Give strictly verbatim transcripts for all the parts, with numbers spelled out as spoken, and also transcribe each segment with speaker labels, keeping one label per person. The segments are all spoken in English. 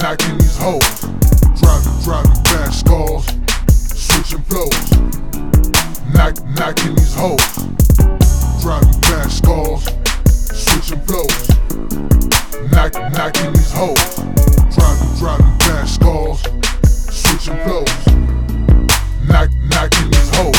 Speaker 1: knocking these hoes. Driving, driving fast cars, switching flows. Knock, knocking these hoes. Driving fast cars, switching flows. Knock, knocking these hoes. Driving, driving fast cars, switching flows. Knock, knocking these hoes.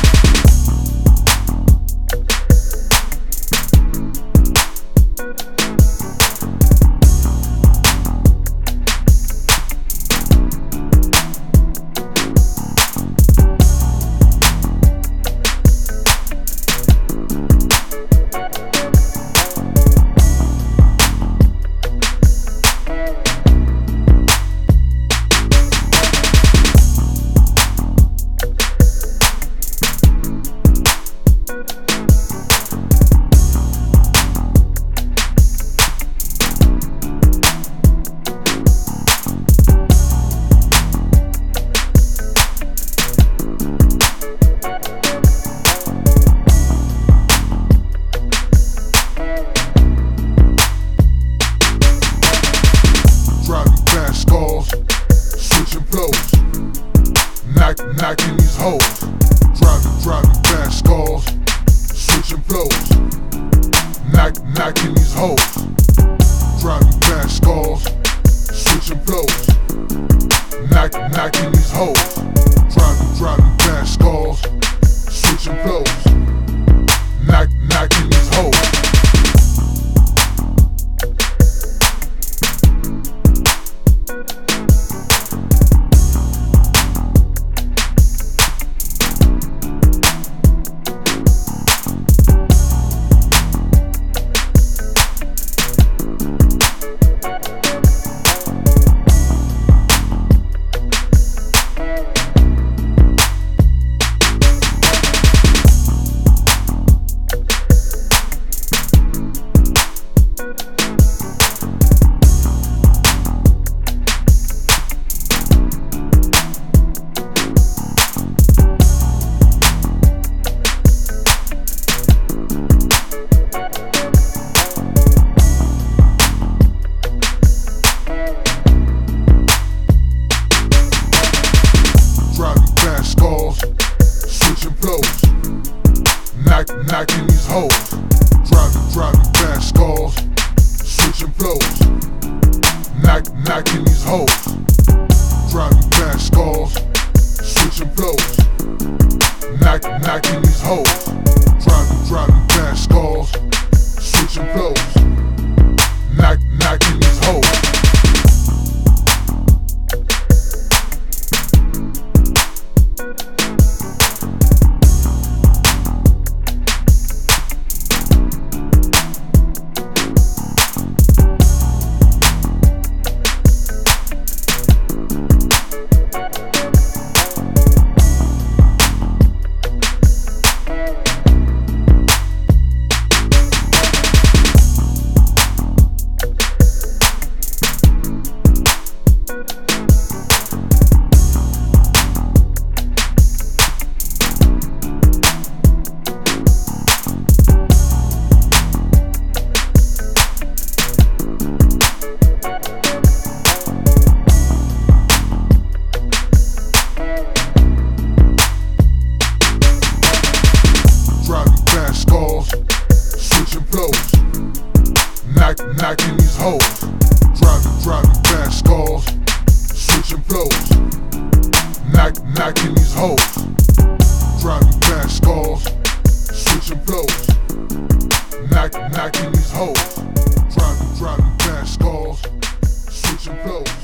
Speaker 1: Knock, knocking these hoes. Driving, driving fast cars, switching flows. Knock, knocking these hoes. Driving fast cars, switching flows. Knock, knocking these hoes. Driving, driving fast cars, switching flows. Knock, knocking these hoes. Knock, knocking these hoes. Driving, driving fast cars, switching flows. Knock, knocking these hoes. Driving fast cars, switching flows. Knock, knocking these hoes. Driving, driving fast cars, switching flows. Knock, knocking these hoes. Knock, knocking these hoes. Driving, driving fast cars, switching flows. Knock, knocking these hoes. Driving fast cars, switching flows. Knock, knocking these hoes. Driving, driving fast cars, switching flows.